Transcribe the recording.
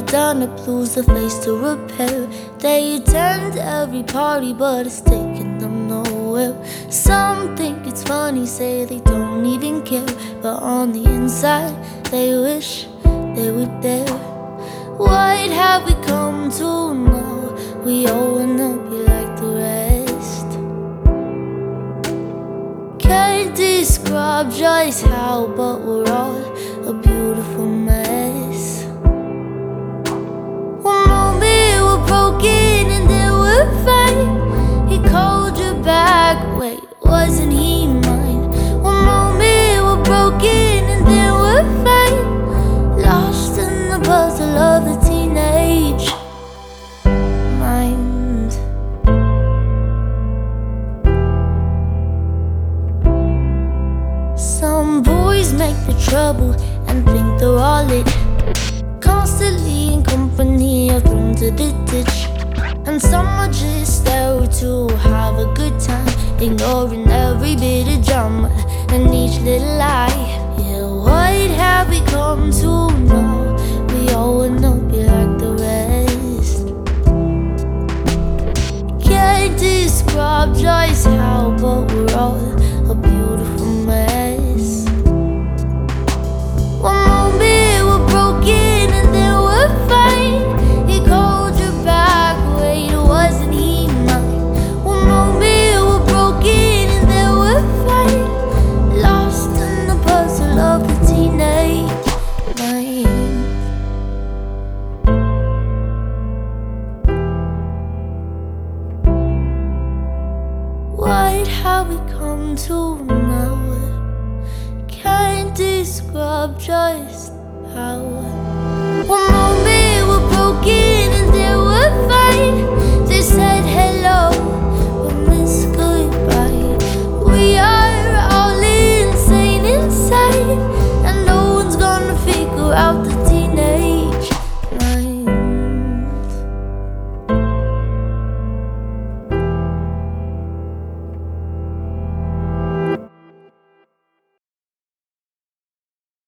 done it, lose the face to repair. They attend every party, but it's taking them nowhere. Some think it's funny, say they don't even care, but on the inside, they wish they were there. What have we come to now? We all wanna be like the rest. Can't describe just how, but we're all a beautiful mess. One moment we're broken and then we're fine. He called you back, wait, wasn't he mine? One moment we're broken and then we're fine. Lost in the puzzle of the teenage mind. Some boys make the trouble and think they're all it, constantly in company or thrown to the ditch. And some are just there to have a good time, ignoring every bit of drama and each little lie. Yeah, what have we come to now? We all wanna be like the rest. Can't describe just how, but we're all a beautiful mess. One moment we're broken and then we're fine. He called you back, wait, wasn't he mine? One moment we're broken and then we're fine. Lost in the puzzle of the teenage mind. What have we come to now? Can't describe just how.